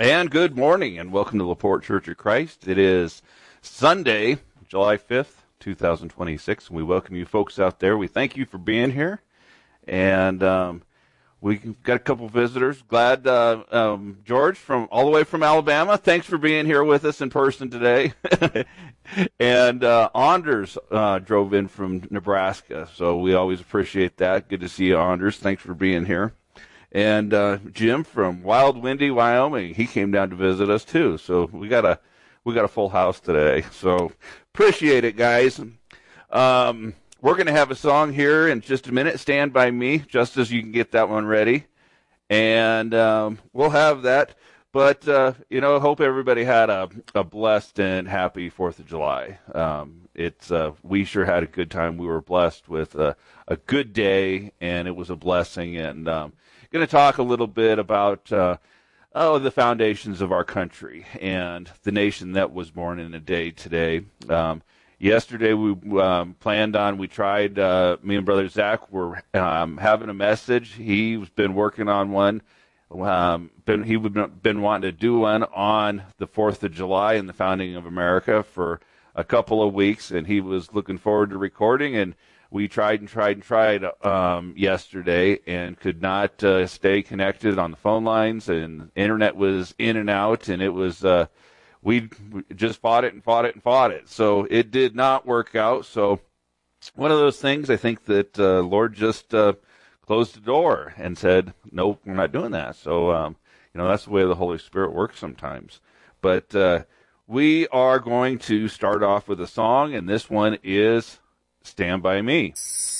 And good morning, and welcome to LaPorte Church of Christ. It is Sunday, July 5th, 2026, and we welcome you folks out there. We thank you for being here, and we've got a couple visitors. Glad, George, from all the way from Alabama, thanks for being here with us in person today. And Anders drove in from Nebraska, so we always appreciate that. Good to see you, Anders. Thanks for being here. And Jim from Wild Windy, Wyoming, he came down to visit us too. So we got a full house today. So appreciate it, guys. We're going to have a song here in just a minute. Stand by Me, just as you can get that one ready, and we'll have that. But I hope everybody had a blessed and happy 4th of July. We sure had a good time. We were blessed with a good day, and it was a blessing. And going to talk a little bit about the foundations of our country and the nation that was born in a day today. Yesterday we tried, me and Brother Zach were having a message. He's been working on one. Been wanting to do one on the 4th of July and the founding of America for a couple of weeks, and he was looking forward to recording, and we tried yesterday and could not stay connected on the phone lines, and the internet was in and out, and it was we just fought it. So it did not work out. So one of those things, I think that Lord just closed the door and said, nope, we're not doing that. So that's the way the Holy Spirit works sometimes. But we are going to start off with a song, and this one is Stand By Me.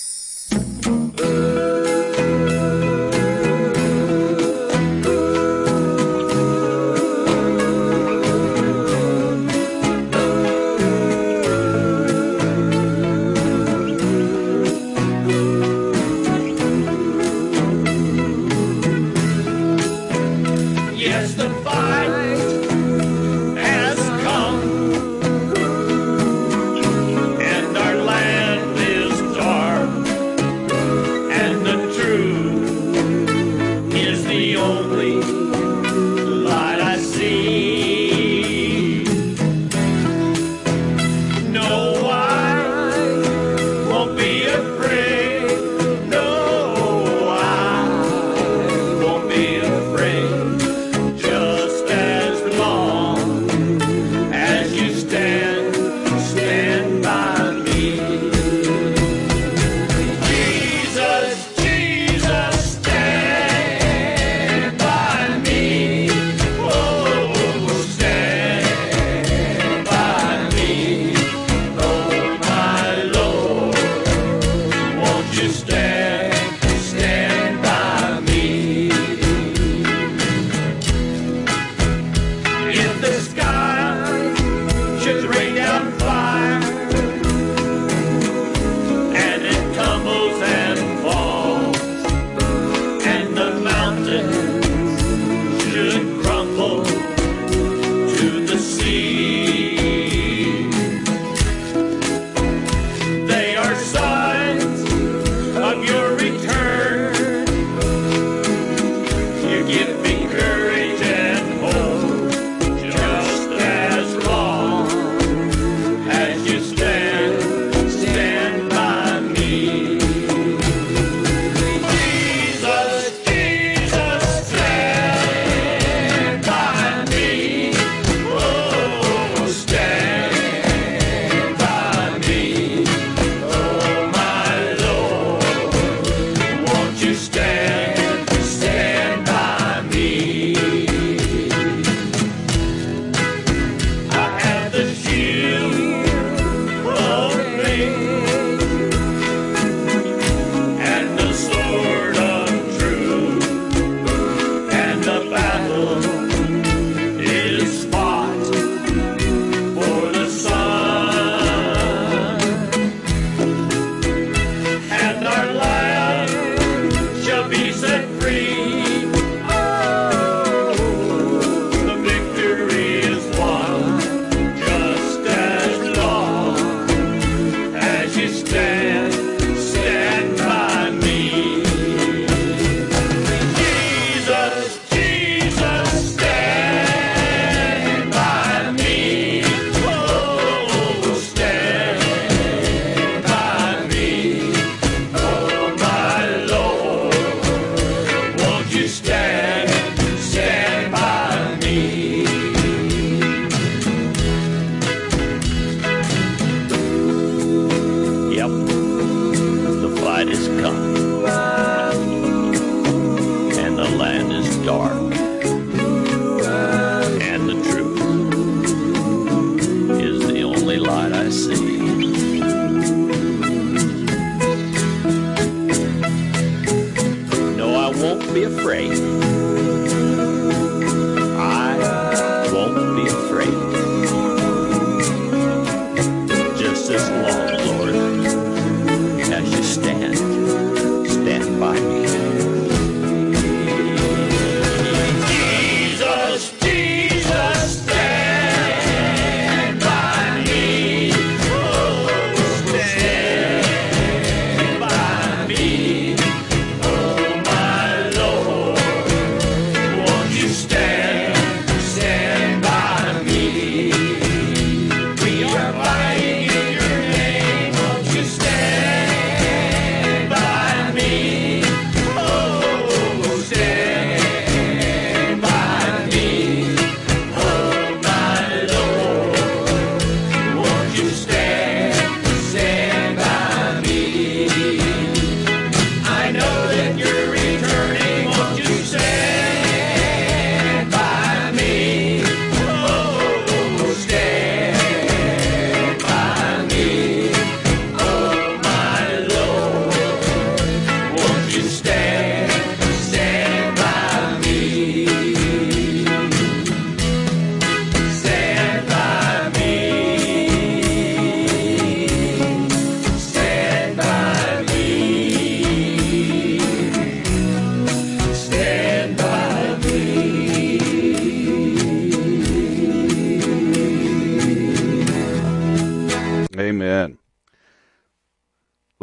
Yes, the fight has come, and our land is dark, and the truth is the only light I see. No, I won't be afraid. No, I won't be afraid. Just as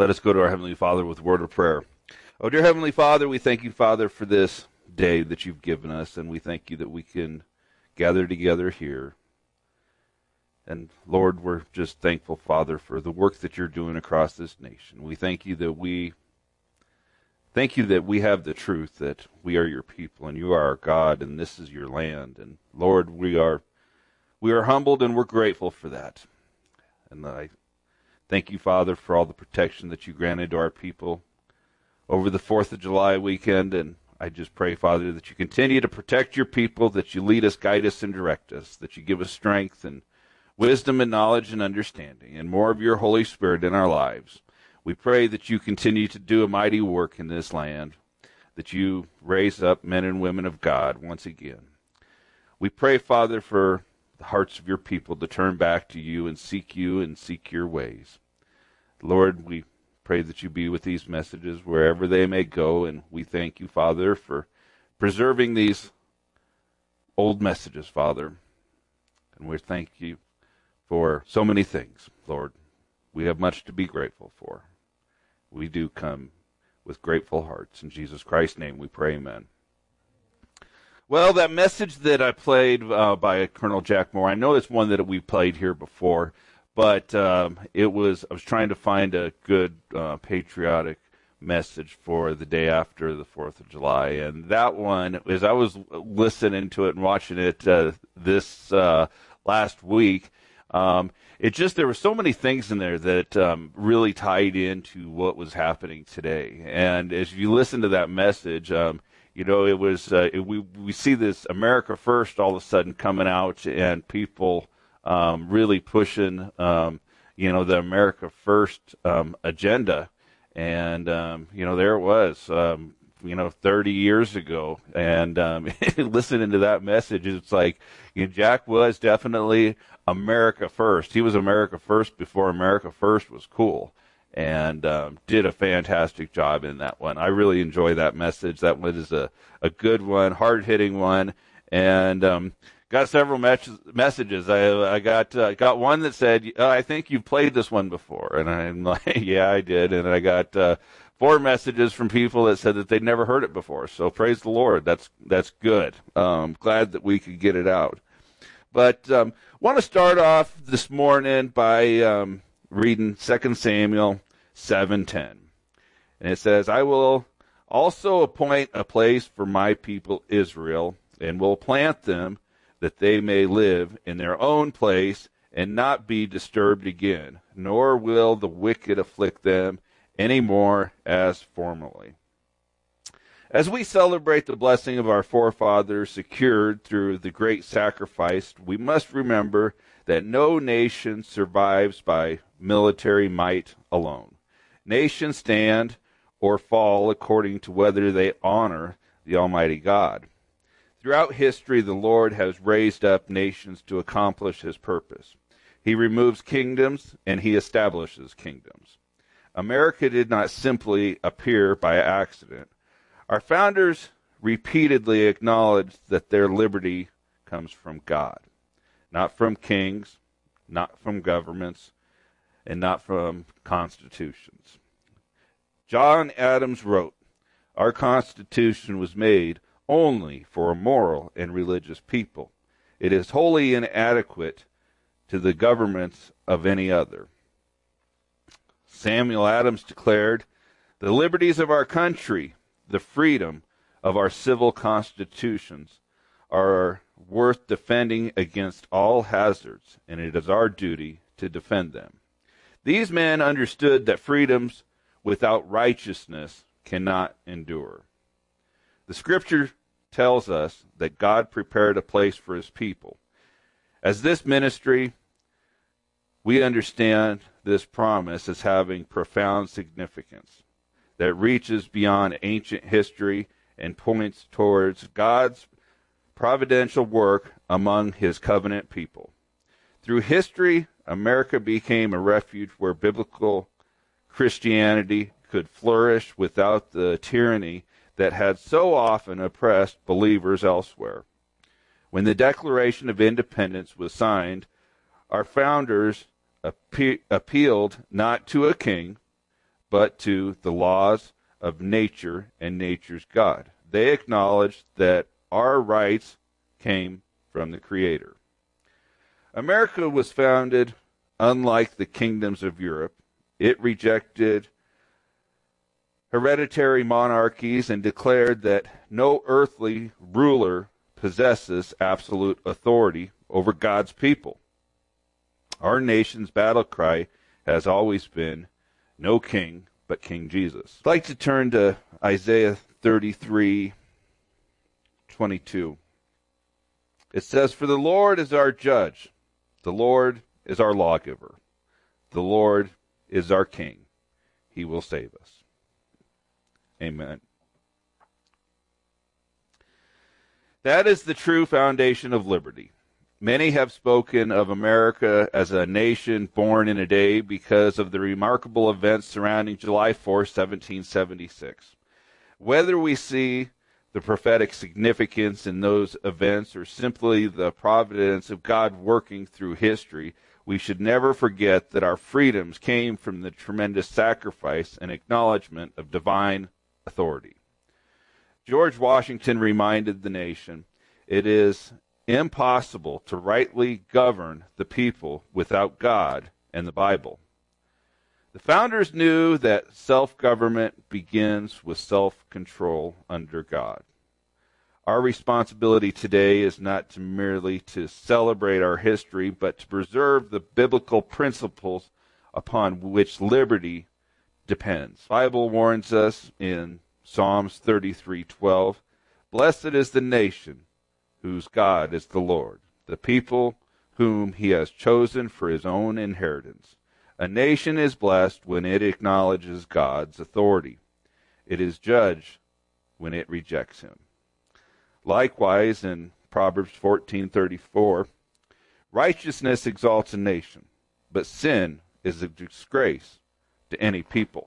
Let us go to our Heavenly Father with a word of prayer. Oh, dear Heavenly Father, we thank you, Father, for this day that you've given us, and we thank you that we can gather together here. And Lord, we're just thankful, Father, for the work that you're doing across this nation. We thank you that we have the truth, that we are your people and you are our God and this is your land. And Lord, we are humbled and we're grateful for that. And I thank you, Father, for all the protection that you granted to our people over the 4th of July weekend. And I just pray, Father, that you continue to protect your people, that you lead us, guide us, and direct us, that you give us strength and wisdom and knowledge and understanding, and more of your Holy Spirit in our lives. We pray that you continue to do a mighty work in this land, that you raise up men and women of God once again. We pray, Father, for the hearts of your people to turn back to you and seek your ways. Lord, we pray that you be with these messages wherever they may go, and we thank you, Father, for preserving these old messages, Father. And we thank you for so many things, Lord. We have much to be grateful for. We do come with grateful hearts. In Jesus Christ's name we pray, amen. Well, that message that I played by Colonel Jack Moore, I know it's one that we played here before, but I was trying to find a good patriotic message for the day after the 4th of July. And that one, as I was listening to it and watching it this last week, there were so many things in there that really tied into what was happening today. And as you listen to that message, it was we see this America First all of a sudden coming out, and people really pushing the America First agenda. And there it was 30 years ago, and listening to that message, it's like Jack was definitely America First. He was America First before America First was cool, and did a fantastic job in that one. I really enjoy that message. That one is a good one, hard-hitting one, and got several messages. I got one that said, I think you've played this one before, and I'm like, yeah, I did, and I got 4 messages from people that said that they'd never heard it before. So praise the Lord. That's good. Glad that we could get it out. But want to start off this morning by reading 2 Samuel 7:10. And it says, I will also appoint a place for my people Israel, and will plant them that they may live in their own place and not be disturbed again, nor will the wicked afflict them any more as formerly. As we celebrate the blessing of our forefathers secured through the great sacrifice, we must remember that no nation survives by military might alone. Nations stand or fall according to whether they honor the Almighty God. Throughout history, the Lord has raised up nations to accomplish his purpose. He removes kingdoms and he establishes kingdoms. America did not simply appear by accident. Our founders repeatedly acknowledged that their liberty comes from God, not from kings, not from governments, and not from constitutions. John Adams wrote, our Constitution was made only for a moral and religious people. It is wholly inadequate to the governments of any other. Samuel Adams declared, the liberties of our country, the freedom of our civil constitutions, are worth defending against all hazards, and it is our duty to defend them. These men understood that freedoms without righteousness cannot endure. The Scripture tells us that God prepared a place for his people. As this ministry, we understand this promise as having profound significance that reaches beyond ancient history and points towards God's providential work among his covenant people. Through history, America became a refuge where biblical Christianity could flourish without the tyranny that had so often oppressed believers elsewhere. When the Declaration of Independence was signed, our founders appealed not to a king, but to the laws of nature and nature's God. They acknowledged that our rights came from the Creator. America was founded unlike the kingdoms of Europe. It rejected hereditary monarchies and declared that no earthly ruler possesses absolute authority over God's people. Our nation's battle cry has always been, no king but King Jesus. I'd like to turn to Isaiah 33:22. It says, "For the Lord is our judge, the Lord is our lawgiver, the Lord is our king. He will save us." Amen. That is the true foundation of liberty. Many have spoken of America as a nation born in a day because of the remarkable events surrounding July 4, 1776. Whether we see the prophetic significance in those events or simply the providence of God working through history, we should never forget that our freedoms came from the tremendous sacrifice and acknowledgement of divine authority. George Washington reminded the nation, it is impossible to rightly govern the people without God and the Bible. The founders knew that self-government begins with self-control under God. Our responsibility today is not merely to celebrate our history, but to preserve the biblical principles upon which liberty depends. The Bible warns us in Psalms 33:12, "Blessed is the nation whose God is the Lord, the people whom he has chosen for his own inheritance." A nation is blessed when it acknowledges God's authority. It is judged when it rejects him. Likewise, in Proverbs 14:34, righteousness exalts a nation, but sin is a disgrace to any people.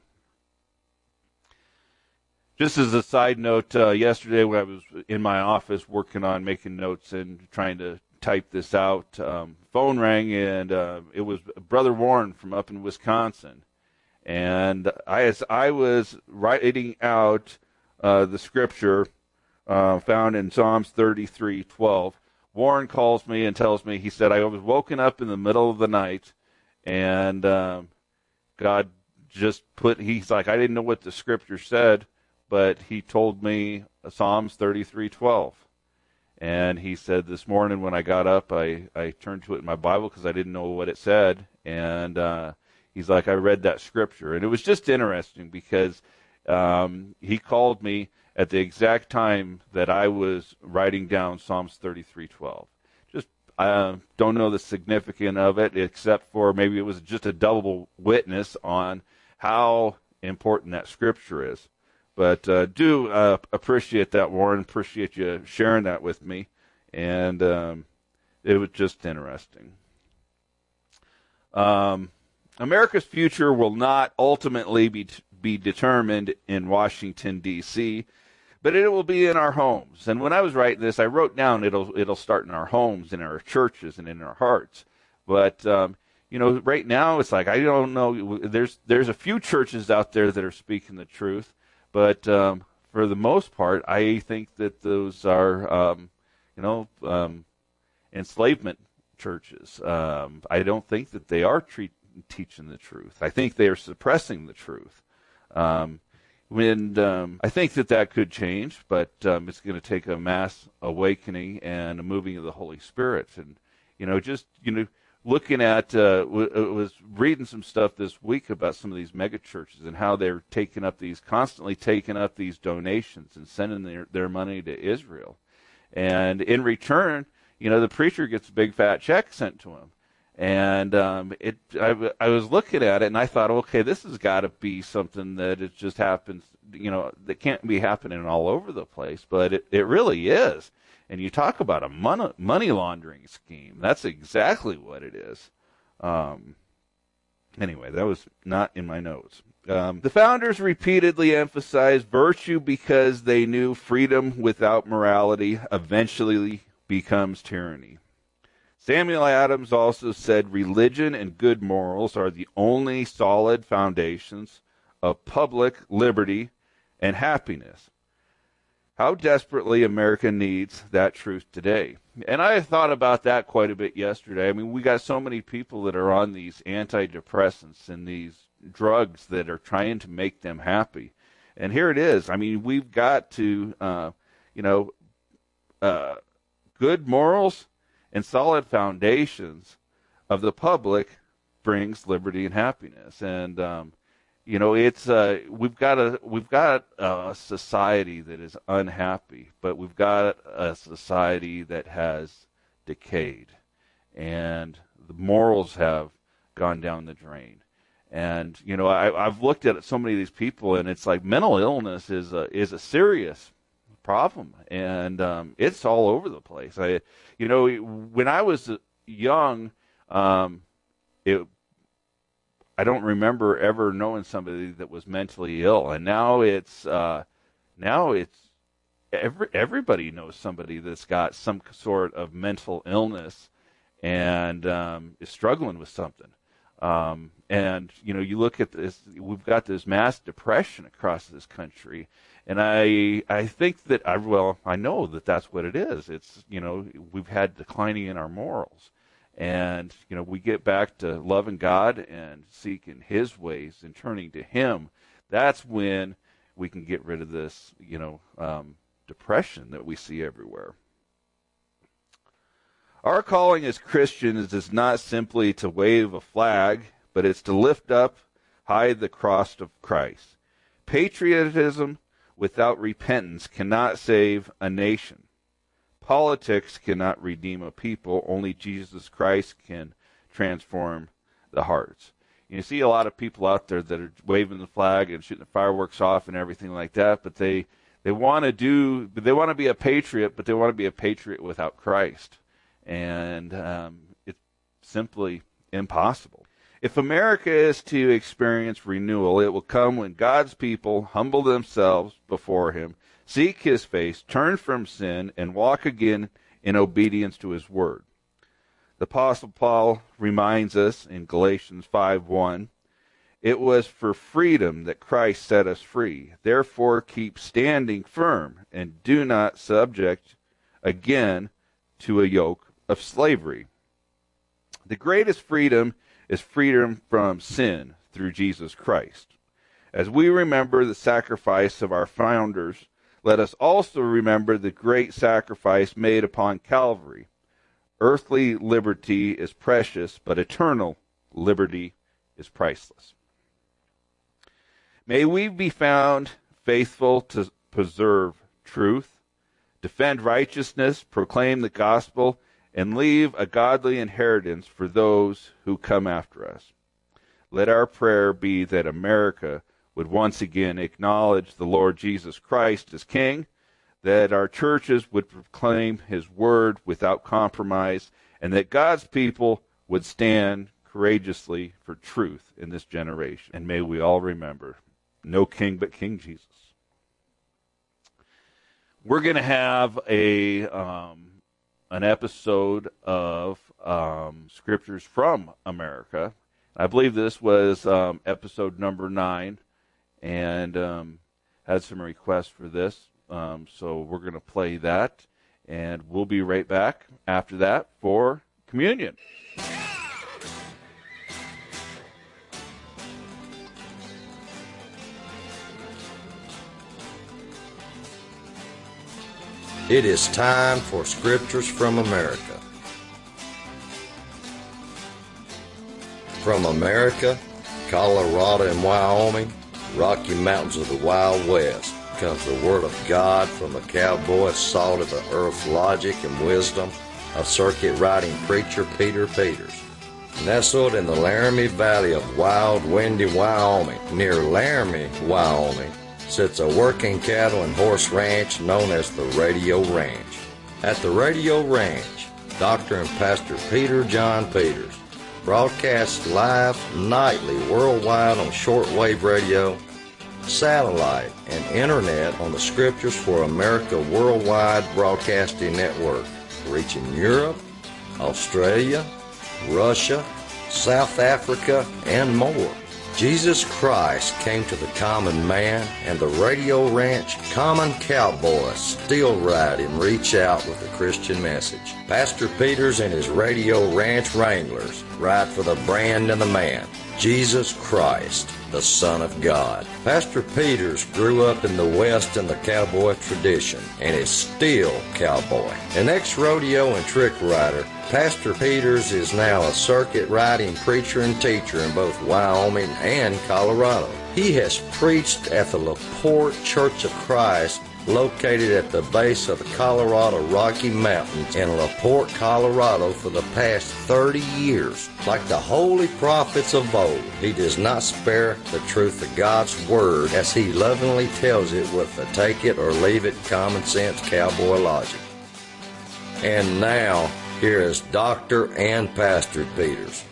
Just as a side note, yesterday when I was in my office working on making notes and trying to type this out, phone rang, and it was Brother Warren from up in Wisconsin. And as I was writing out the scripture found in Psalms 33:12, Warren calls me and tells me, he said, I was woken up in the middle of the night, and God just he's like, I didn't know what the scripture said, but he told me Psalms 33:12. And he said, this morning when I got up, I turned to it in my Bible because I didn't know what it said. And he's like, I read that scripture. And it was just interesting because he called me at the exact time that I was writing down Psalms 33:12. Just I don't know the significance of it, except for maybe it was just a double witness on how important that scripture is. But do appreciate that, Warren. Appreciate you sharing that with me. And it was just interesting. America's future will not ultimately be determined in Washington, D.C., but it will be in our homes. And when I was writing this, I wrote down it'll start in our homes, in our churches, and in our hearts. But right now it's like I don't know. There's a few churches out there that are speaking the truth. But for the most part, I think that those are, enslavement churches. I don't think that they are teaching the truth. I think they are suppressing the truth. I think that could change, but it's going to take a mass awakening and a moving of the Holy Spirit. And, looking at, was reading some stuff this week about some of these mega churches and how they're constantly taking up these donations and sending their money to Israel. And in return, the preacher gets a big fat check sent to him. And I was looking at it and I thought, okay, this has got to be something that it just happens, that can't be happening all over the place, but it really is. And you talk about a money laundering scheme. That's exactly what it is. Anyway, that was not in my notes. The founders repeatedly emphasized virtue because they knew freedom without morality eventually becomes tyranny. Samuel Adams also said religion and good morals are the only solid foundations of public liberty and happiness. How desperately America needs that truth today. And I thought about that quite a bit yesterday. I mean, we got so many people that are on these antidepressants and these drugs that are trying to make them happy. And here it is. I mean, we've got to, good morals and solid foundations of the public brings liberty and happiness. And, it's we've got a society that is unhappy, but we've got a society that has decayed, and the morals have gone down the drain. And I've looked at so many of these people, and it's like mental illness is a serious problem, and it's all over the place. When I was young, I don't remember ever knowing somebody that was mentally ill, and now it's everybody knows somebody that's got some sort of mental illness and is struggling with something. And you look at this, we've got this mass depression across this country, and I think that I know that that's what it is. It's we've had declining in our morals. And, we get back to loving God and seeking His ways and turning to Him. That's when we can get rid of this, depression that we see everywhere. Our calling as Christians is not simply to wave a flag, but it's to lift up high the cross of Christ. Patriotism without repentance cannot save a nation. Politics cannot redeem a people. Only Jesus Christ can transform the hearts. You see a lot of people out there that are waving the flag and shooting the fireworks off and everything like that, but they want to be a patriot, but they want to be a patriot without Christ. And it's simply impossible. If America is to experience renewal, it will come when God's people humble themselves before Him, seek His face, turn from sin, and walk again in obedience to His word. The Apostle Paul reminds us in Galatians 5:1, "It was for freedom that Christ set us free. Therefore keep standing firm, and do not subject again to a yoke of slavery." The greatest freedom is freedom from sin through Jesus Christ. As we remember the sacrifice of our founders, let us also remember the great sacrifice made upon Calvary. Earthly liberty is precious, but eternal liberty is priceless. May we be found faithful to preserve truth, defend righteousness, proclaim the gospel, and leave a godly inheritance for those who come after us. Let our prayer be that America would once again acknowledge the Lord Jesus Christ as King, that our churches would proclaim His word without compromise, and that God's people would stand courageously for truth in this generation. And may we all remember, no king but King Jesus. We're going to have an episode of Scriptures from America. I believe this was episode number 9. And had some requests for this, so we're going to play that, and we'll be right back after that for communion. It is time for Scriptures from America. From America, Colorado and Wyoming, Rocky Mountains of the Wild West, comes the Word of God from a cowboy salt of the earth's logic and wisdom of circuit-riding preacher Peter Peters. Nestled in the Laramie Valley of wild, windy Wyoming, near Laramie, Wyoming, sits a working cattle and horse ranch known as the Radio Ranch. At the Radio Ranch, Dr. and Pastor Peter John Peters broadcasts live nightly worldwide on shortwave radio, satellite, and internet on the Scriptures for America Worldwide Broadcasting Network, reaching Europe, Australia, Russia, South Africa, and more. Jesus Christ came to the common man, and the Radio Ranch common cowboys still ride and reach out with a Christian message. Pastor Peters and his Radio Ranch Wranglers ride for the brand and the man, Jesus Christ, the Son of God. Pastor Peters grew up in the West in the cowboy tradition and is still cowboy. An ex-rodeo and trick rider, Pastor Peters is now a circuit riding preacher and teacher in both Wyoming and Colorado. He has preached at the LaPorte Church of Christ, located at the base of the Colorado Rocky Mountains in LaPorte, Colorado for the past 30 years. Like the holy prophets of old, he does not spare the truth of God's Word as he lovingly tells it with the take it or leave it common sense cowboy logic. And now, here is Dr. and Pastor Peters.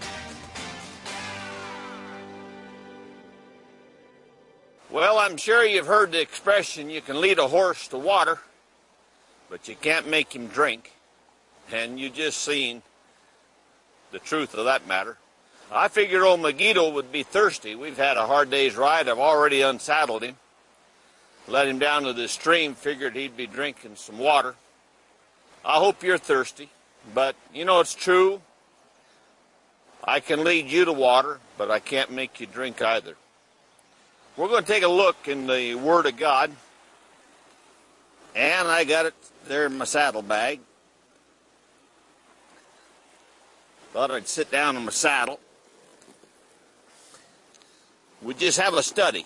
Well, I'm sure you've heard the expression, you can lead a horse to water, but you can't make him drink. And you just seen the truth of that matter. I figured old Megiddo would be thirsty. We've had a hard day's ride. I've already unsaddled him. Let him down to the stream, figured he'd be drinking some water. I hope you're thirsty, but you know it's true. I can lead you to water, but I can't make you drink either. We're going to take a look in the Word of God, and I got it there in my saddlebag. Thought I'd sit down in my saddle. We just have a study.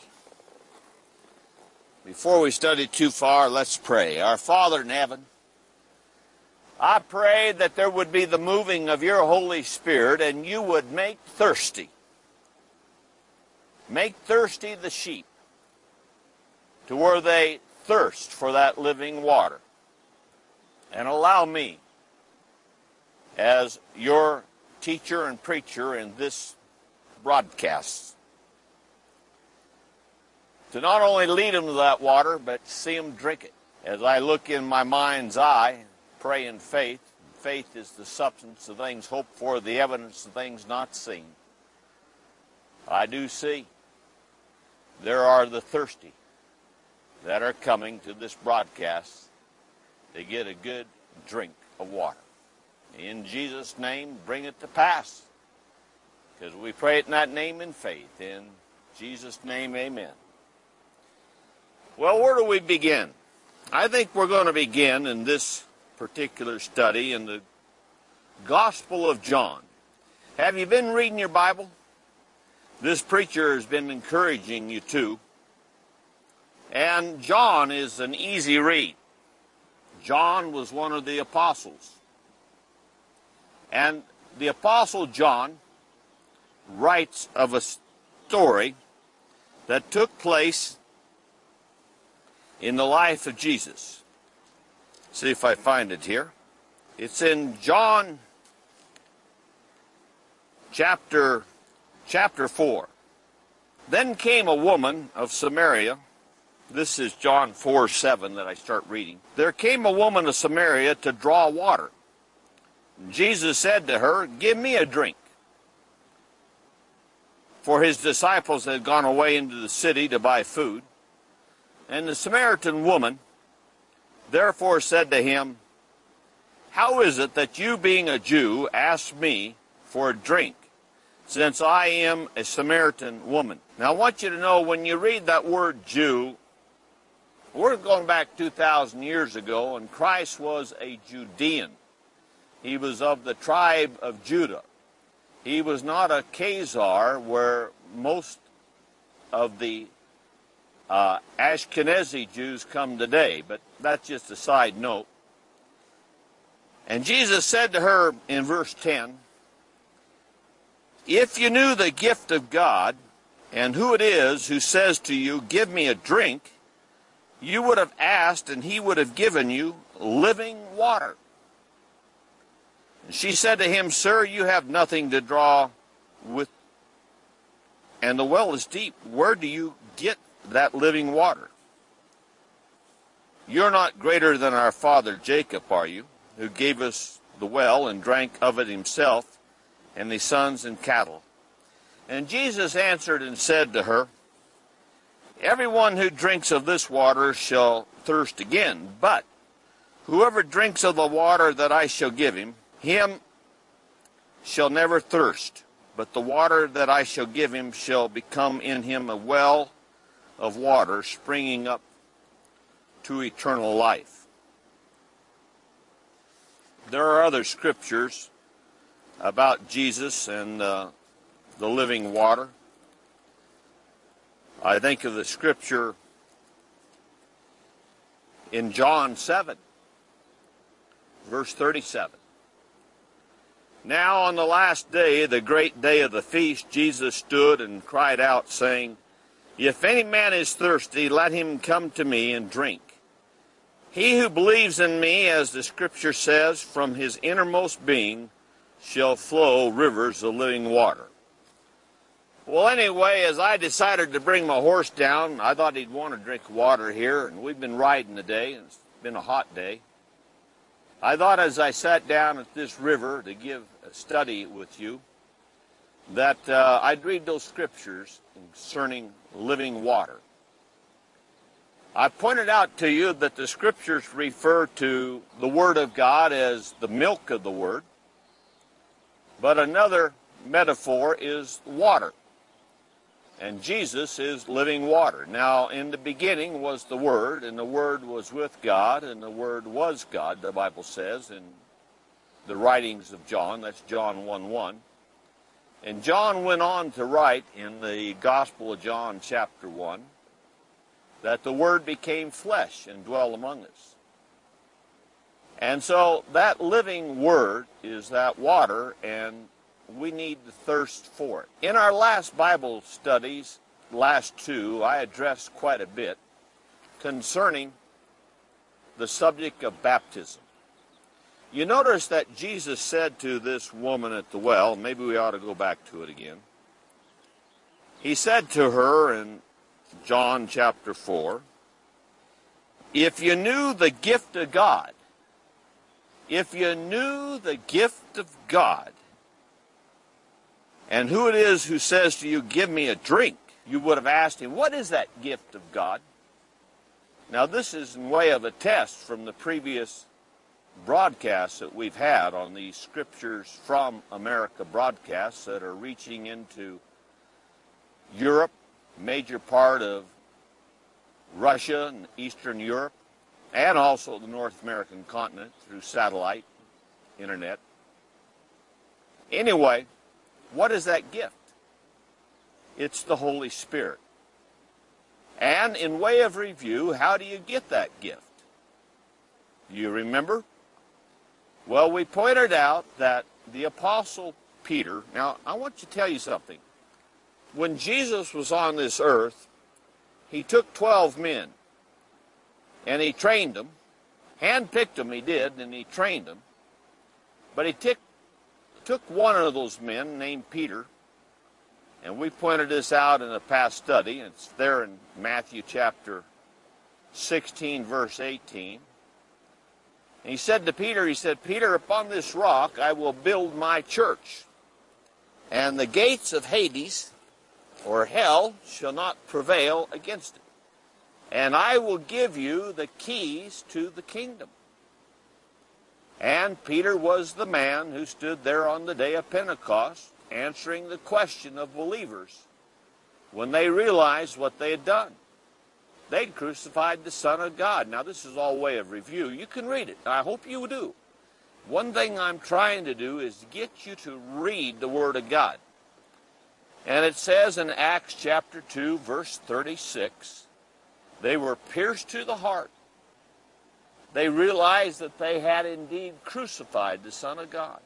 Before we study too far, let's pray. Our Father in heaven, I pray that there would be the moving of your Holy Spirit and you would make thirsty the sheep to where they thirst for that living water. And allow me, as your teacher and preacher in this broadcast, to not only lead them to that water, but see them drink it. As I look in my mind's eye, pray in faith. Faith is the substance of things hoped for, the evidence of things not seen. I do see there are the thirsty that are coming to this broadcast to get a good drink of water. In Jesus' name, bring it to pass. Because we pray it in that name in faith. In Jesus' name, amen. Well, where do we begin? I think we're going to begin in this particular study in the Gospel of John. Have you been reading your Bible? This preacher has been encouraging you to. And John is an easy read. John was one of the apostles. And the apostle John writes of a story that took place in the life of Jesus. See if I find it here. It's in John chapter 4. Then came a woman of Samaria. This is John 4:7 that I start reading. There came a woman of Samaria to draw water. And Jesus said to her, "Give me a drink." For his disciples had gone away into the city to buy food. And the Samaritan woman therefore said to him, "How is it that you, being a Jew, ask me for a drink, since I am a Samaritan woman?" Now I want you to know, when you read that word Jew, we're going back 2,000 years ago, and Christ was a Judean. He was of the tribe of Judah. He was not a Khazar, where most of the Ashkenazi Jews come today, but that's just a side note. And Jesus said to her in verse 10, "If you knew the gift of God and who it is who says to you, 'Give me a drink,' you would have asked and he would have given you living water." And she said to him, "Sir, you have nothing to draw with, and the well is deep. Where do you get that living water? You're not greater than our father Jacob, are you, who gave us the well and drank of it himself and his sons and cattle? And Jesus answered and said to her, Everyone who drinks of this water shall thirst again, but whoever drinks of the water that I shall give him shall never thirst, but the water that I shall give him shall become in him a well of water springing up to eternal life. There are other scriptures about Jesus and the living water. I think of the scripture in John 7, verse 37. Now on the last day, the great day of the feast, Jesus stood and cried out, saying, If any man is thirsty, let him come to me and drink. He who believes in me, as the scripture says, from his innermost being shall flow rivers of living water. Well, anyway, as I decided to bring my horse down, I thought he'd want to drink water here, and we've been riding today, and it's been a hot day. I thought as I sat down at this river to give a study with you, that I'd read those scriptures concerning living water. I pointed out to you that the scriptures refer to the Word of God as the milk of the Word, but another metaphor is water. And Jesus is living water. Now, in the beginning was the Word, and the Word was with God, and the Word was God, the Bible says, in the writings of John. That's John 1:1. And John went on to write in the Gospel of John, chapter 1, that the Word became flesh and dwelt among us. And so that living Word is that water, and we need to thirst for it. In our last Bible studies, last two, I addressed quite a bit concerning the subject of baptism. You notice that Jesus said to this woman at the well, maybe we ought to go back to it again. He said to her in John chapter 4, if you knew the gift of God, if you knew the gift of God, and who it is who says to you, give me a drink, you would have asked him, what is that gift of God? Now this is in way of a test from the previous broadcasts that we've had on these Scriptures from America broadcasts that are reaching into Europe, major part of Russia and Eastern Europe, and also the North American continent through satellite, internet. Anyway, what is that gift? It's the Holy Spirit. And in way of review, how do you get that gift? You remember? Well, we pointed out that the Apostle Peter, now I want to tell you something. When Jesus was on this earth, he took 12 men, and he trained them, handpicked them he did, and he trained them. But he took one of those men named Peter, and we pointed this out in a past study. It's there in Matthew chapter 16, verse 18. And he said to Peter, he said, Peter, upon this rock I will build my church, and the gates of Hades, or hell, shall not prevail against it. And I will give you the keys to the kingdom. And Peter was the man who stood there on the day of Pentecost answering the question of believers when they realized what they had done. They'd crucified the Son of God. Now, this is all way of review. You can read it. I hope you do. One thing I'm trying to do is get you to read the Word of God. And it says in Acts chapter 2, verse 36, they were pierced to the heart. They realized that they had indeed crucified the Son of God.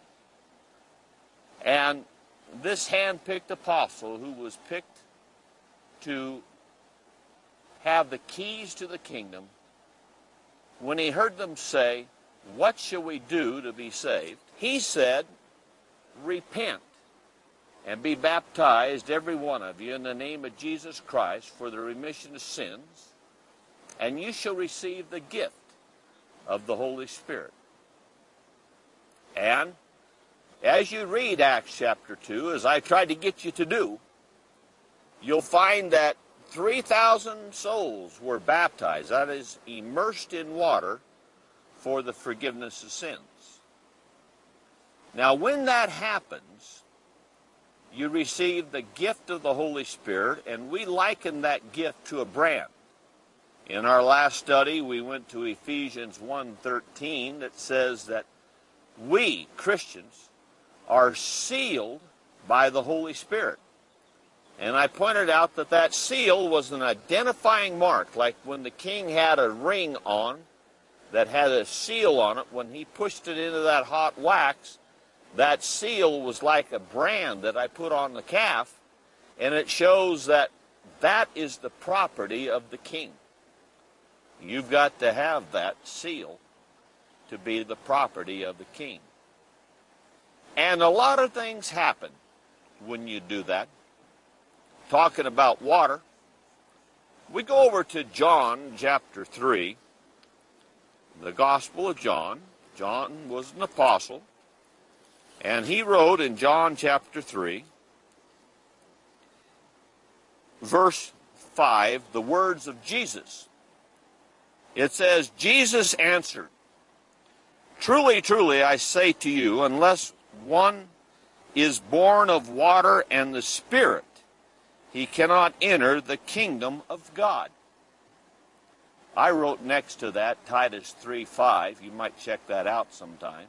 And this hand-picked apostle who was picked to have the keys to the kingdom, when he heard them say, what shall we do to be saved? He said, repent and be baptized, every one of you, in the name of Jesus Christ for the remission of sins, and you shall receive the gift of the Holy Spirit. And as you read Acts chapter 2, as I tried to get you to do, you'll find that 3,000 souls were baptized, that is, immersed in water for the forgiveness of sins. Now, when that happens, you receive the gift of the Holy Spirit, and we liken that gift to a brand. In our last study, we went to Ephesians 1:13 that says that we, Christians, are sealed by the Holy Spirit. And I pointed out that that seal was an identifying mark, like when the king had a ring on that had a seal on it. When he pushed it into that hot wax, that seal was like a brand that I put on the calf, and it shows that that is the property of the king. You've got to have that seal to be the property of the king. And a lot of things happen when you do that. Talking about water, we go over to John chapter 3, the Gospel of John. John was an apostle, and he wrote in John chapter 3, verse 5, the words of Jesus. It says, Jesus answered, "Truly, truly, I say to you, unless one is born of water and the Spirit, he cannot enter the kingdom of God." I wrote next to that Titus 3:5. You might check that out sometime.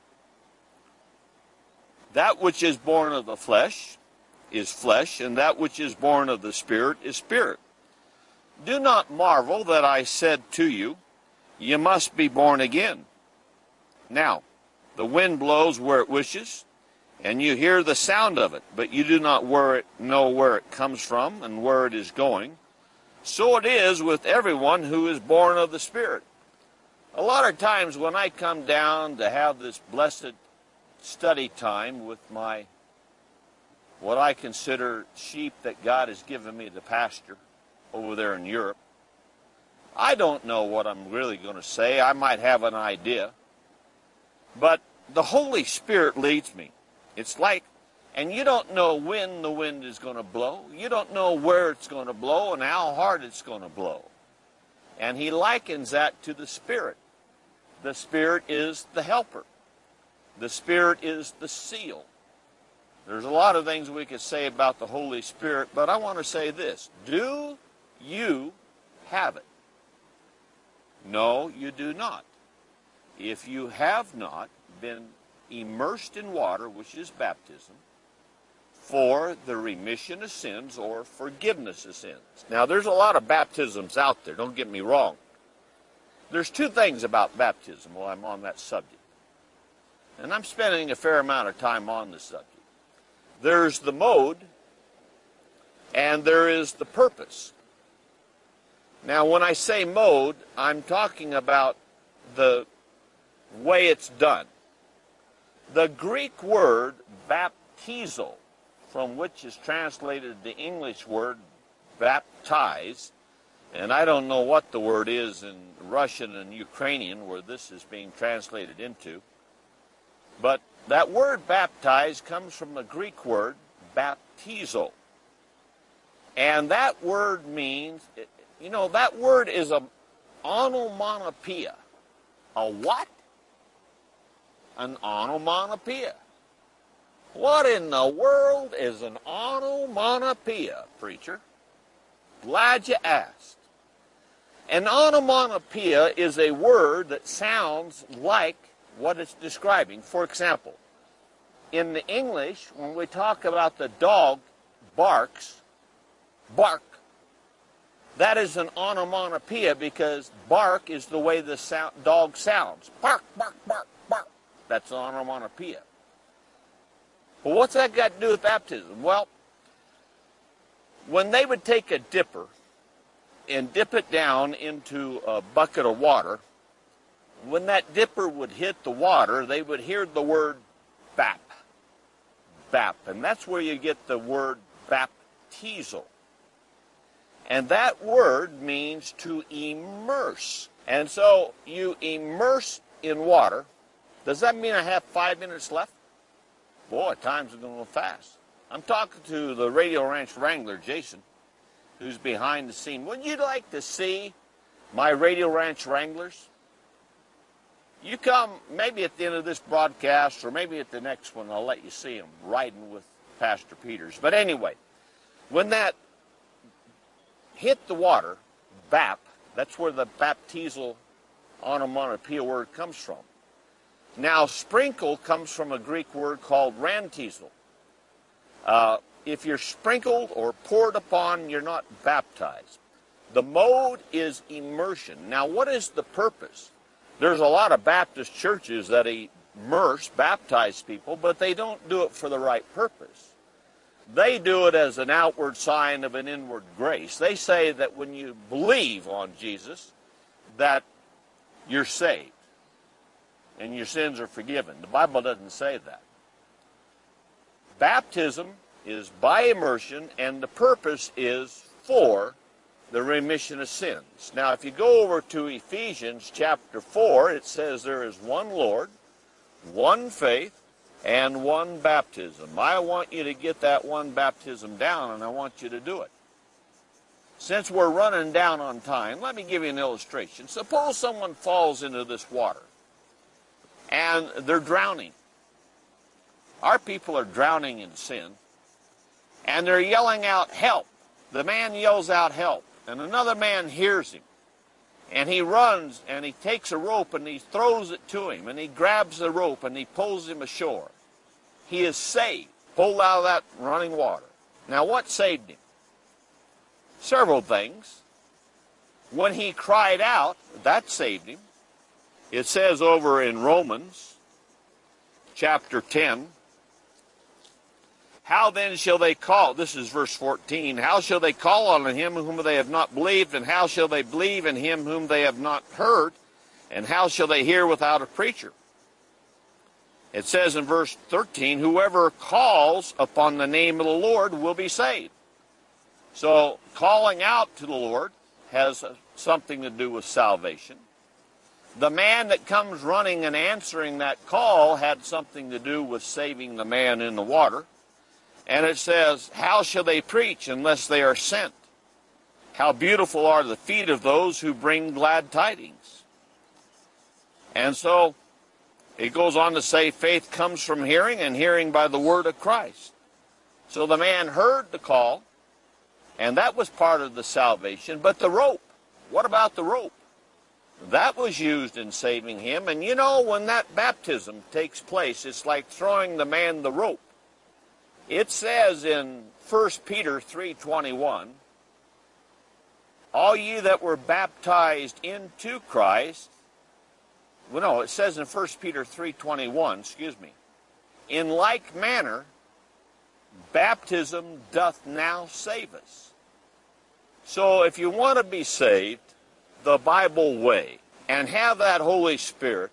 That which is born of the flesh is flesh, and that which is born of the Spirit is spirit. Do not marvel that I said to you, you must be born again. Now, the wind blows where it wishes, and you hear the sound of it, but you do not know where it comes from and where it is going. So it is with everyone who is born of the Spirit. A lot of times when I come down to have this blessed study time with my, what I consider sheep that God has given me to pasture over there in Europe, I don't know what I'm really going to say. I might have an idea. But the Holy Spirit leads me. It's like, and you don't know when the wind is going to blow. You don't know where it's going to blow and how hard it's going to blow. And he likens that to the Spirit. The Spirit is the helper. The Spirit is the seal. There's a lot of things we could say about the Holy Spirit, but I want to say this. Do you have it? No, you do not. If you have not been immersed in water, which is baptism, for the remission of sins or forgiveness of sins. Now, there's a lot of baptisms out there, don't get me wrong. There's two things about baptism while I'm on that subject. And I'm spending a fair amount of time on this subject. There's the mode, and there is the purpose. Now, when I say mode, I'm talking about the way it's done. The Greek word baptizo, from which is translated the English word baptize, and I don't know what the word is in Russian and Ukrainian where this is being translated into, but that word baptize comes from the Greek word baptizo. And that word means, you know, that word is a onomatopoeia. A what? An onomatopoeia. What in the world is an onomatopoeia, preacher? Glad you asked. An onomatopoeia is a word that sounds like what it's describing. For example, in the English, when we talk about the dog barks, bark, that is an onomatopoeia because bark is the way the dog sounds. Bark, bark, bark, bark. That's an onomatopoeia. Well, what's that got to do with baptism? Well, when they would take a dipper and dip it down into a bucket of water, when that dipper would hit the water, they would hear the word bap, bap. And that's where you get the word baptizo. And that word means to immerse. And so you immerse in water. Does that mean I have 5 minutes left? Boy, time's going to go fast. I'm talking to the Radio Ranch Wrangler, Jason, who's behind the scene. Would you like to see my Radio Ranch Wranglers? You come maybe at the end of this broadcast or maybe at the next one, I'll let you see them riding with Pastor Peters. But anyway, when that hit the water, bap, that's where the baptizel onomatopoeia word comes from. Now, sprinkle comes from a Greek word called rantizel. If you're sprinkled or poured upon, you're not baptized. The mode is immersion. Now, what is the purpose? There's a lot of Baptist churches that baptize people, but they don't do it for the right purpose. They do it as an outward sign of an inward grace. They say that when you believe on Jesus, that you're saved and your sins are forgiven. The Bible doesn't say that. Baptism is by immersion, and the purpose is for the remission of sins. Now, if you go over to Ephesians chapter 4, it says there is one Lord, one faith, and one baptism. I want you to get that one baptism down, and I want you to do it. Since we're running down on time, let me give you an illustration. Suppose someone falls into this water, and they're drowning. Our people are drowning in sin, and they're yelling out, help. The man yells out, help, and another man hears him. And he runs, and he takes a rope, and he throws it to him, and he grabs the rope, and he pulls him ashore. He is saved, pulled out of that running water. Now, what saved him? Several things. When he cried out, that saved him. It says over in Romans chapter 10, how then shall they call, this is verse 14, how shall they call on him whom they have not believed, and how shall they believe in him whom they have not heard, and how shall they hear without a preacher? It says in verse 13, whoever calls upon the name of the Lord will be saved. So calling out to the Lord has something to do with salvation. The man that comes running and answering that call had something to do with saving the man in the water. And it says, how shall they preach unless they are sent? How beautiful are the feet of those who bring glad tidings. And so it goes on to say, faith comes from hearing, and hearing by the word of Christ. So the man heard the call, and that was part of the salvation. But the rope, what about the rope? That was used in saving him. And you know, when that baptism takes place, it's like throwing the man the rope. It says in 1 Peter 3:21, all ye that were baptized into Christ, well, no, it says in 1 Peter 3:21, in like manner, baptism doth now save us. So if you want to be saved the Bible way and have that Holy Spirit,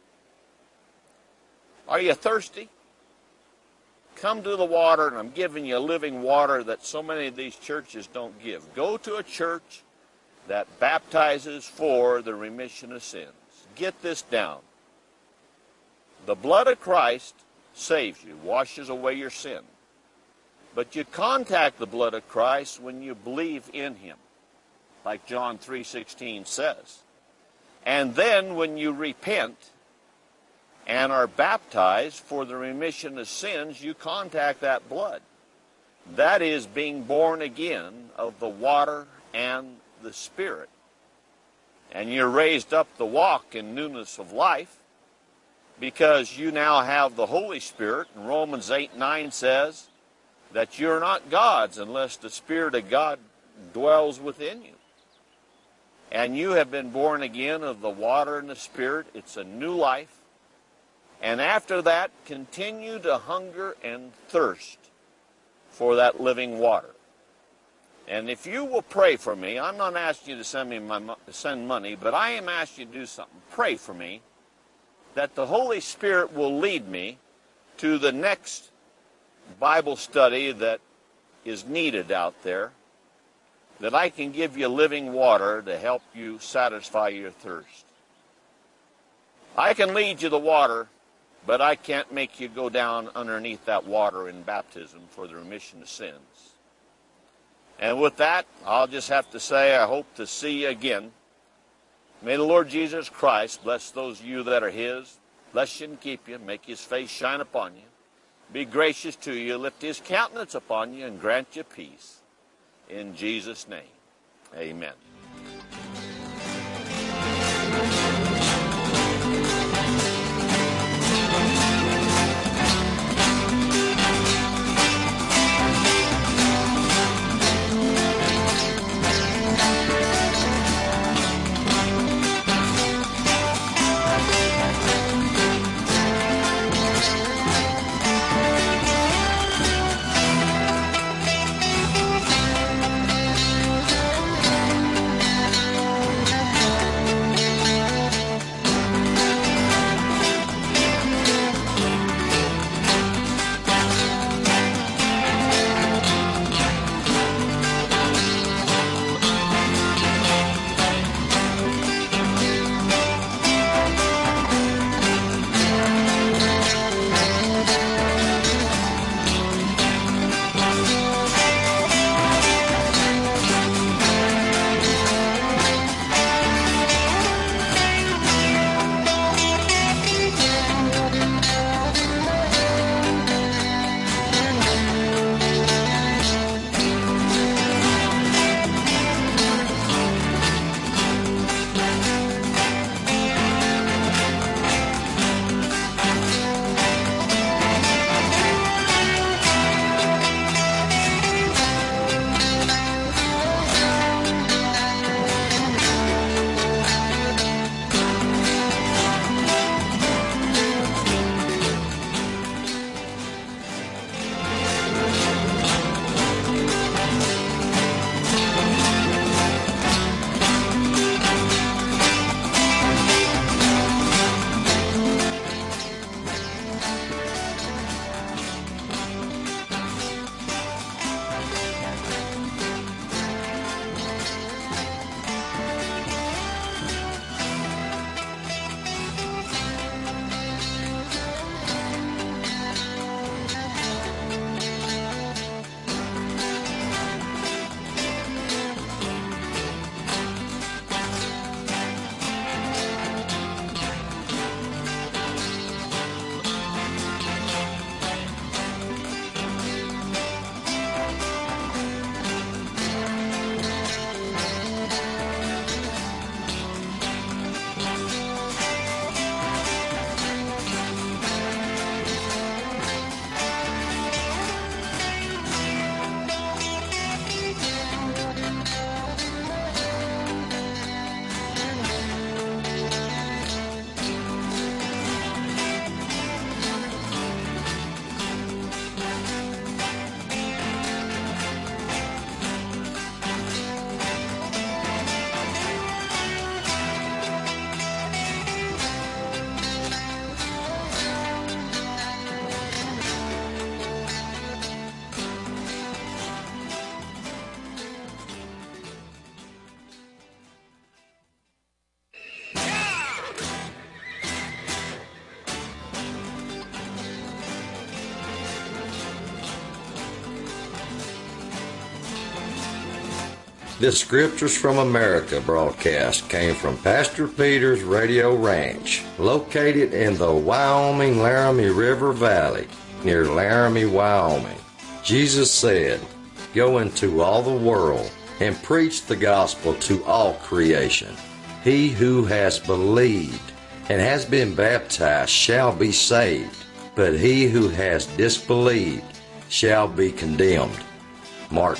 are you thirsty? Come to the water, and I'm giving you living water that so many of these churches don't give. Go to a church that baptizes for the remission of sins. Get this down. The blood of Christ saves you, washes away your sin. But you contact the blood of Christ when you believe in him, like John 3:16 says. And then when you repent and are baptized for the remission of sins, you contact that blood. That is being born again of the water and the Spirit. And you're raised up to walk in newness of life because you now have the Holy Spirit. And Romans 8:9 says that you're not God's unless the Spirit of God dwells within you. And you have been born again of the water and the Spirit. It's a new life. And after that, continue to hunger and thirst for that living water. And if you will pray for me, I'm not asking you to send money, but I am asking you to do something. Pray for me that the Holy Spirit will lead me to the next Bible study that is needed out there, that I can give you living water to help you satisfy your thirst. I can lead you to water but I can't make you go down underneath that water in baptism for the remission of sins. And with that, I'll just have to say I hope to see you again. May the Lord Jesus Christ bless those of you that are His, bless you and keep you, make His face shine upon you, be gracious to you, lift His countenance upon you, and grant you peace. In Jesus' name, amen. This Scriptures from America broadcast came from Pastor Peter's Radio Ranch, located in the Wyoming Laramie River Valley, near Laramie, Wyoming. Jesus said, "Go into all the world and preach the gospel to all creation. He who has believed and has been baptized shall be saved, but he who has disbelieved shall be condemned." Mark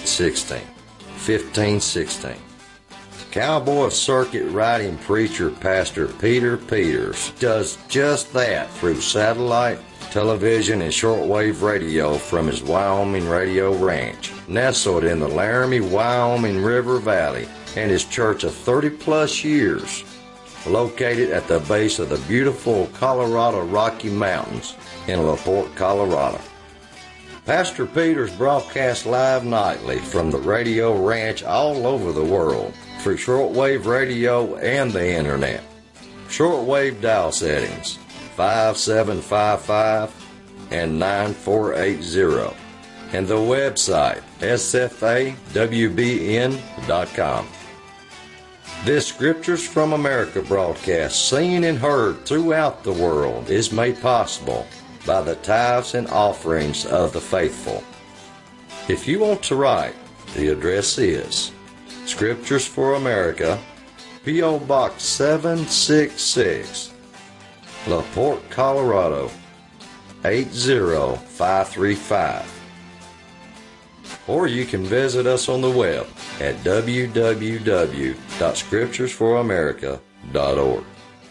16:15-16. Cowboy circuit riding preacher Pastor Peter Peters does just that through satellite, television, and shortwave radio from his Wyoming Radio Ranch, nestled in the Laramie, Wyoming River Valley, and his church of 30-plus years, located at the base of the beautiful Colorado Rocky Mountains in LaPorte, Colorado. Pastor Peters broadcasts live nightly from the Radio Ranch all over the world through shortwave radio and the internet. Shortwave dial settings 5755 and 9480, and the website sfawbn.com. This Scriptures from America broadcast, seen and heard throughout the world, is made possible by the tithes and offerings of the faithful. If you want to write, the address is Scriptures for America, P.O. Box 766, LaPorte, Colorado 80535. Or you can visit us on the web at www.scripturesforamerica.org.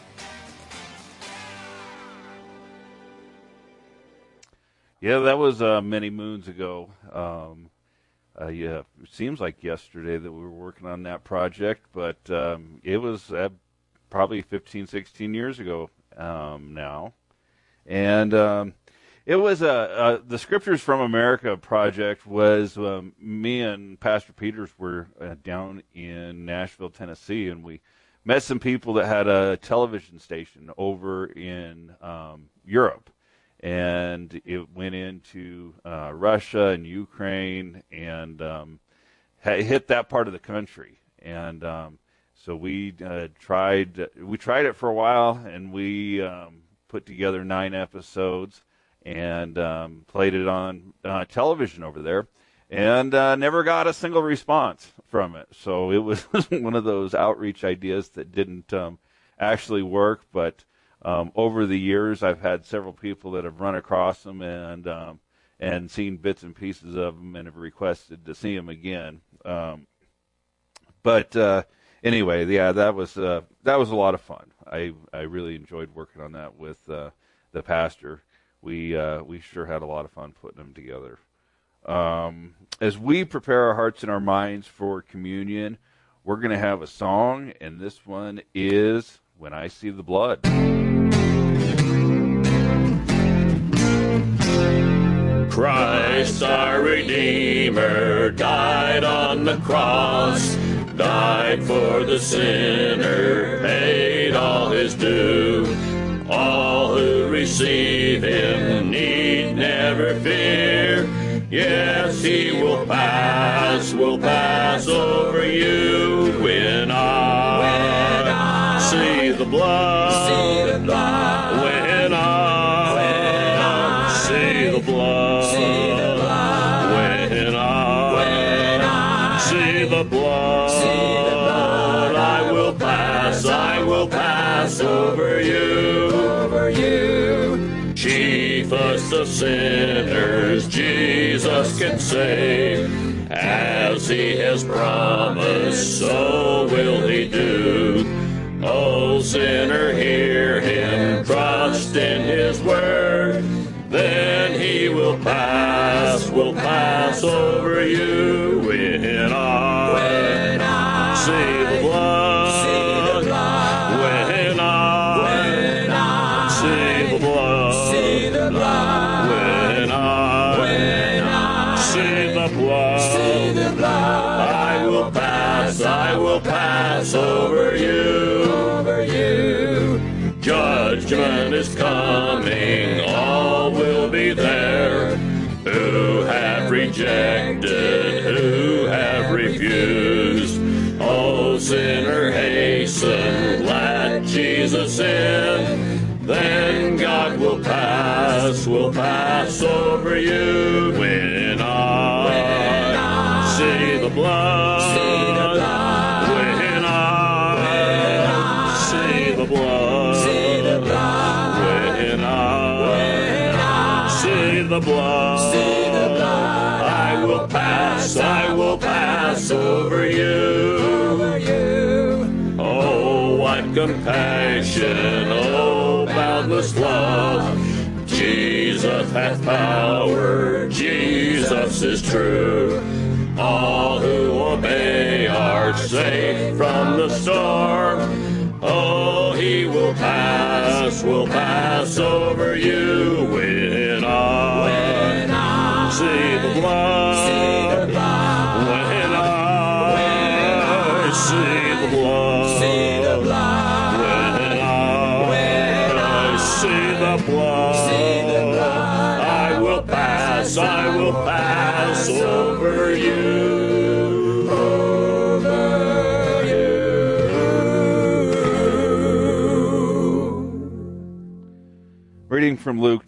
Yeah, that was many moons ago. Yeah, it seems like yesterday that we were working on that project, but it was probably 15, 16 years ago now. And it was the Scriptures from America project was me and Pastor Peters were down in Nashville, Tennessee, and we met some people that had a television station over in Europe. And it went into Russia and Ukraine and hit that part of the country. And so we tried it for a while, and we put together 9 episodes and played it on television over there, and never got a single response from it. So it was one of those outreach ideas that didn't actually work, but over the years, I've had several people that have run across them and seen bits and pieces of them and have requested to see them again. But anyway, yeah, that was a lot of fun. I really enjoyed working on that with the pastor. We sure had a lot of fun putting them together. As we prepare our hearts and our minds for communion, we're going to have a song, and this one is When I See the Blood. Christ our Redeemer died on the cross, died for the sinner, paid all his due. All who receive him need never fear. Yes, he will pass over you. When I see the blood, when I see the blood, when I see the blood, I will pass over you. Chiefest of sinners, Jesus can save. As he has promised, so will he do. O sinner, hear him, trust in his word. Then he will pass over you. When I see the blood, when I see the blood, when I see the blood, I will pass over you. Judgment is coming, all will be there, who have rejected, who have refused. O sinner, hasten, let Jesus in. Then God will pass over you. When I see the blood, when I see the blood, when I see the blood, I will pass over you. Oh, what compassion, oh, boundless love. Jesus hath power, Jesus is true. All who obey are safe from the storm. Oh, he will pass over you. When I see the blood, when I see the blood, when I see the yes, I will pass over you. Over you. Reading from Luke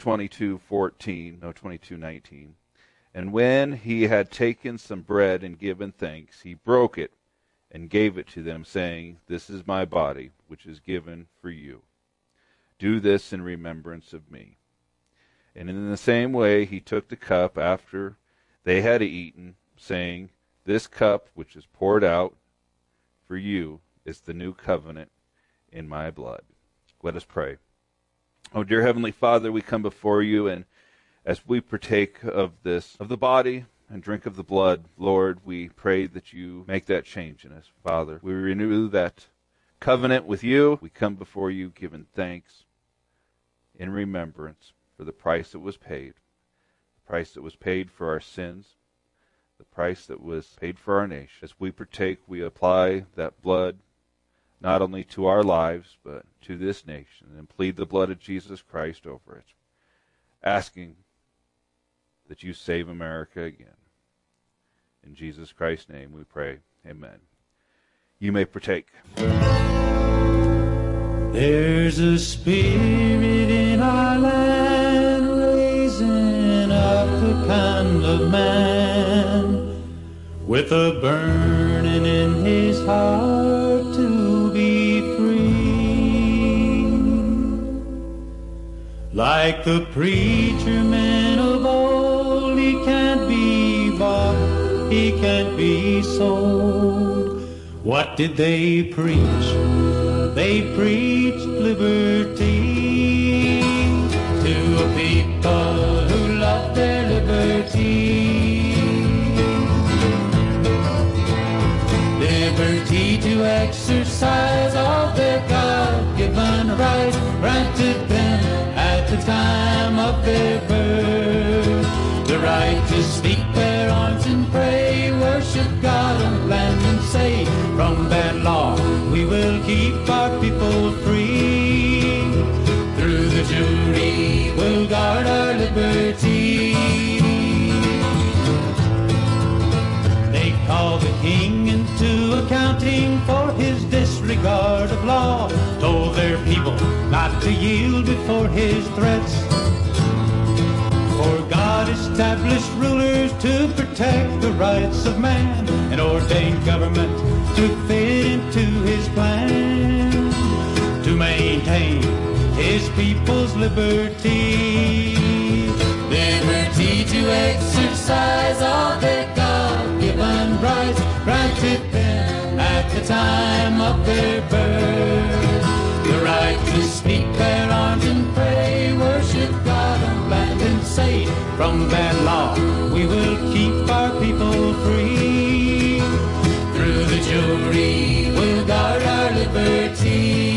22:19. And when he had taken some bread and given thanks, he broke it and gave it to them, saying, This is my body, which is given for you. Do this in remembrance of me. And in the same way he took the cup after they had eaten, saying, This cup which is poured out for you is the new covenant in my blood. Let us pray. Oh, dear Heavenly Father, we come before you, and as we partake of the body and drink of the blood, Lord, we pray that you make that change in us, Father. We renew that covenant with you. We come before you giving thanks in remembrance for the price that was paid, the price that was paid for our sins, the price that was paid for our nation. As we partake, we apply that blood not only to our lives, but to this nation, and plead the blood of Jesus Christ over it, asking that you save America again. In Jesus Christ's name we pray. Amen. You may partake. There's a spirit in our land raising up the kind of man with a burning in his heart to be free. Like the preacher men of old, he can't be bought, he can't be sold. What did they preach? They preached liberty to a people who love their liberty. Liberty to exercise all their God-given rights granted them at the time of their birth. The right to speak their arms and pray, worship God on land and say, from bad law we will keep our people free. Through the jury we'll guard our liberty. They call the king into accounting for his disregard of law, told their people not to yield before his threats. For God established rulers to protect the rights of man and ordained government to fit into his plan to maintain his people's liberty. Liberty to exercise all their God-given rights granted them at the time of their birth. The right to speak their arms and pray, worship God on land and say, from bad law we will keep our people free. Through the jury we'll guard our liberty.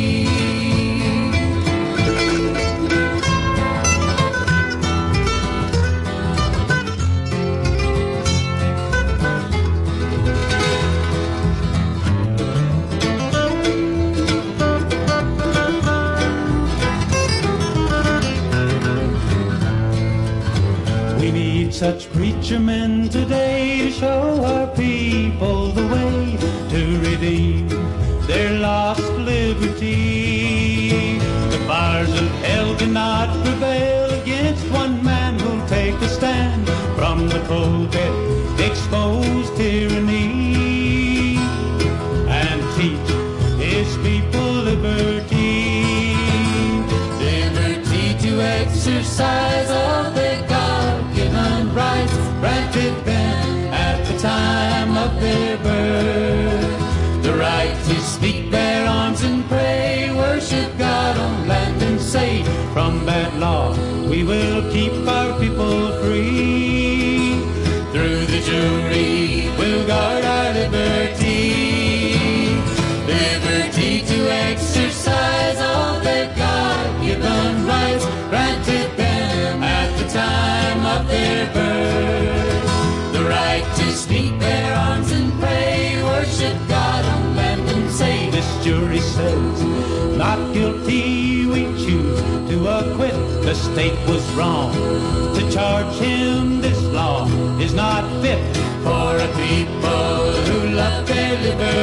Such preacher men today to show our people the way to redeem their lost liberty. The fires of hell cannot prevail against one man who'll take a stand from the pulpit, expose tyranny and teach his people liberty. Liberty to exercise all their God-given rights granted them at the time of their birth. The right to speak their arms and pray, worship God on land and say, from bad law we will keep our people free. Through the jury we'll guard our liberty. Liberty to exercise all their God-given rights granted them at the time of their birth. The right to speak their arms and pray, worship God on land and say, this jury says not guilty, we choose to acquit. The state was wrong to charge him. This law is not fit for a people who love their liberty.